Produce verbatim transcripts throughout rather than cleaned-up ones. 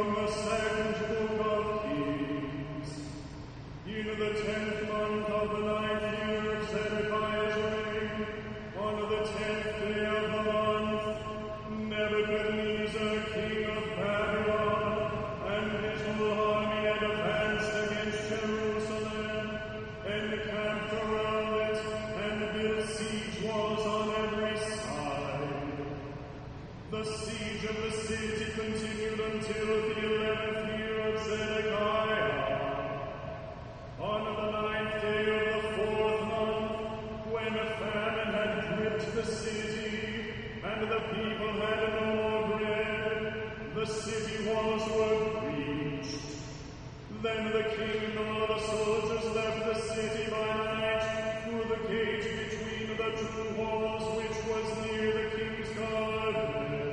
from the second book of Kings. In the tenth month of the ninth year of Zedekiah's reign, on the tenth day of the month, Nebuchadnezzar, king of Babylon, and his whole army advanced against Jerusalem, and camped around it, and built siege walls on every side. The siege of the city continued until the eleventh year of Zedekiah. On the ninth day of the fourth month, when a famine had gripped the city, and the people had no more bread, the city walls were breached. Then the king and all the soldiers left the city by night through the gate between the two walls, which was near the king's garden.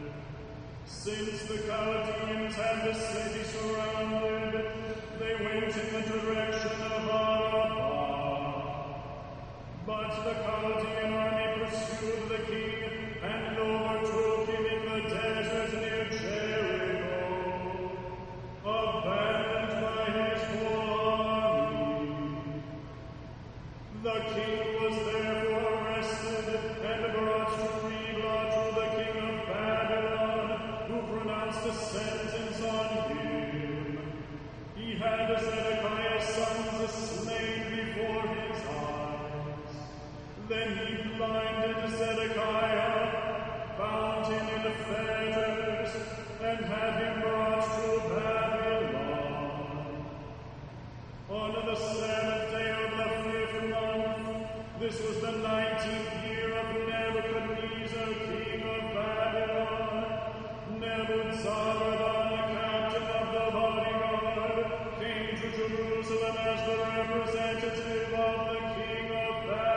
Since the Chaldeans had the city surrounded, they went in the direction of Arabah. But the Chaldean army pursued the king and overtook him in the desert near Jericho, abandoned by his whole army. The king was therefore arrested and brought to Riblah to the king of Babylon, who pronounced a sentence on him. He had Zedekiah's sons slain before his eyes. Then he blinded Zedekiah, bound him in fetters, and had him brought to Babylon. On the seventh day of the fifth month, this was the nineteenth year of Nebuchadnezzar, king of Babylon, Nebuzaradan, the captain of the bodyguard, came to Jerusalem as the representative of the king of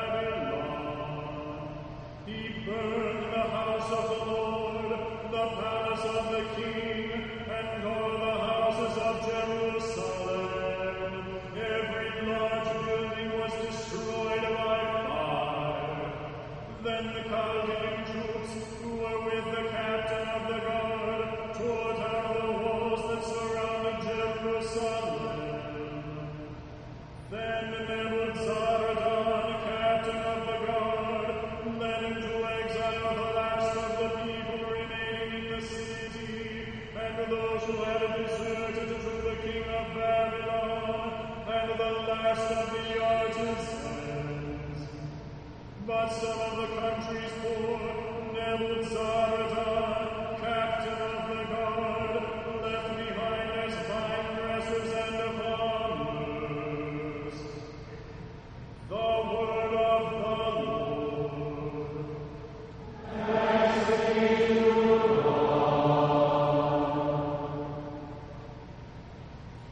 Babylon. He burned the house of the Lord, the palace of the king, and all the houses of Jerusalem. Every large building was destroyed by fire. Then the Chaldean troops, who were with the captain of the guard, tore down the walls that surrounded Jerusalem. Then Nebuzaradan, captain of the guard, led into exile the last of the people remaining in the city, and those who had deserted to the king of Babylon, and the last of the artisans. But some of the country's poor, Nebuzaradan,